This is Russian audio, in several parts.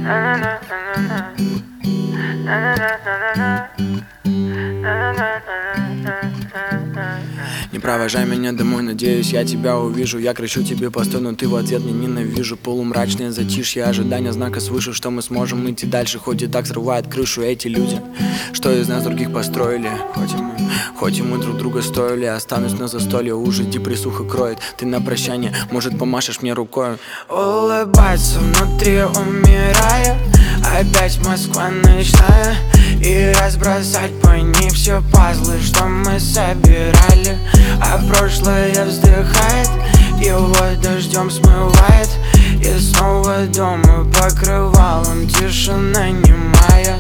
Не провожай меня домой, надеюсь, я тебя увижу. Я кричу тебе постой, но ты в ответ не ненавижу. Полумрачное затишье, ожидание знака свыше, что мы сможем идти дальше. Хоть и так срывает крышу эти люди, что из нас других построили. Хоть и мы друг друга стоили, останусь на застолье, уже депрессуха кроет. Ты на прощание, может, помашешь мне рукой. Улыбаться внутри умирая, опять Москва ночная, и разбросать по ней все пазлы, что мы собирали. А прошлое вздыхает, его дождем смывает, и снова дома покрывалом тишина немая.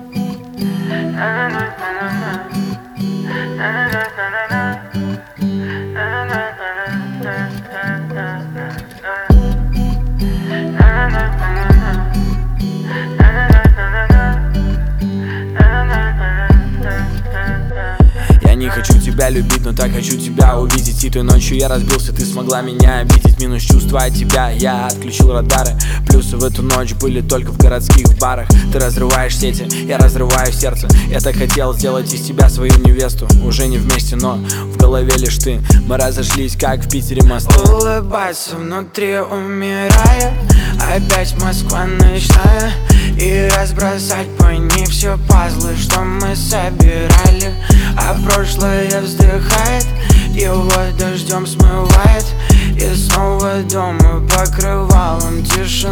Я не хочу тебя любить, но так хочу тебя увидеть. И той ночью я разбился, ты смогла меня обидеть. Минус чувства от тебя, я отключил радары. Плюсы в эту ночь были только в городских барах. Ты разрываешь сети, я разрываю сердце. Я так хотел сделать из тебя свою невесту. Уже не вместе, но в голове лишь ты. Мы разошлись, как в Питере мосты. Улыбаться внутри умирая, опять Москва ночная, и разбросать по ней все пазлы, что мы собирали. А прошлое вздыхает, его дождем смывает, и снова дома покрывалом тишина.